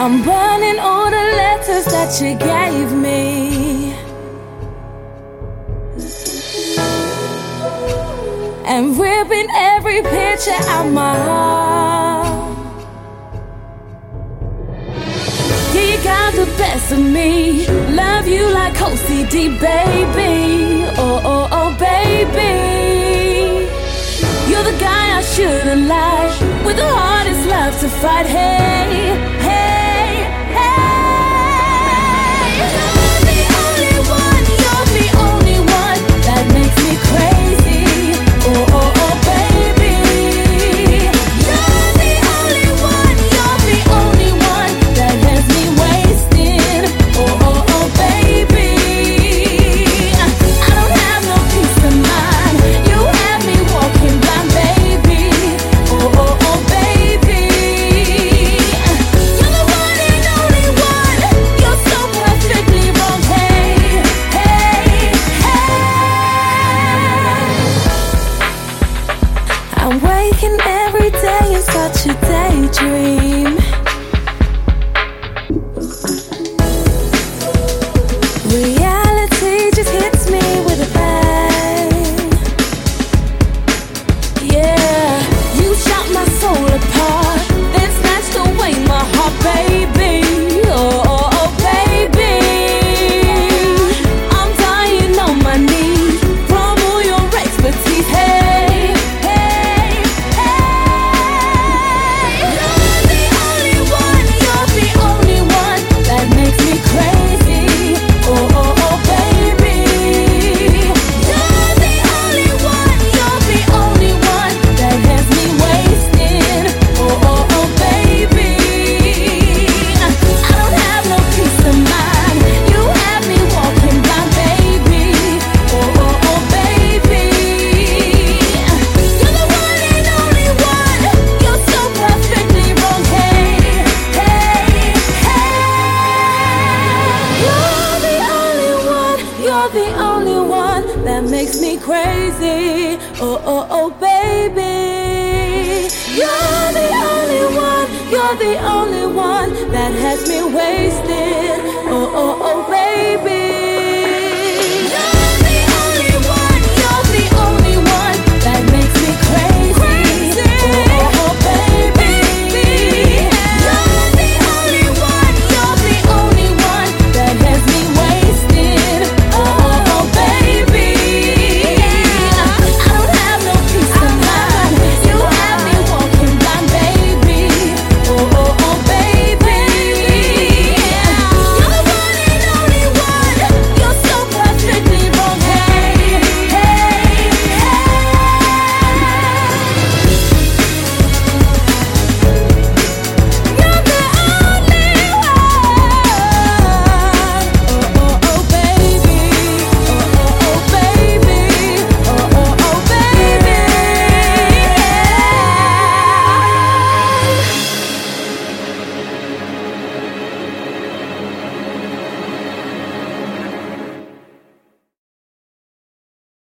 I'm burning all the letters that you gave me, and ripping every picture out my heart. You got the best of me. Love you like OCD, baby. Oh, oh, oh, baby. You're the guy I should've liked, with the hardest love to fight. Hey, hey, hey. You're the only one, you're the only one that makes me crazy. Oh, oh, oh, baby. You're the only one, you're the only one that has me wasting. Oh, oh, oh, baby. I don't have no peace of mind. You have me walking blind, baby. Oh, oh, oh, baby. You're the one and only one. You're so perfectly wrong. Hey, hey, hey. I'm waking every day in such a daydream. Reality just hits me with a bang. Yeah, you shot my soul apart, then snatched away my heart, baby. Oh, oh, oh, baby. I'm dying on my knees from all your expertise. Hey, hey, hey. You're the only one, you're the only one that makes me crazy. Oh, oh, oh, baby. You're the only one, you're the only one that has me wasting. Oh, oh, oh, baby. I don't have no peace of mind. You have me walking blind, baby. Oh, oh, oh, baby. You're the one and only one. You're so perfectly wrong. Hey, hey, hey. You're the only one. You're the only one that makes me crazy. Oh, oh, oh, baby. You're the only one. You're the only one that has me wasted.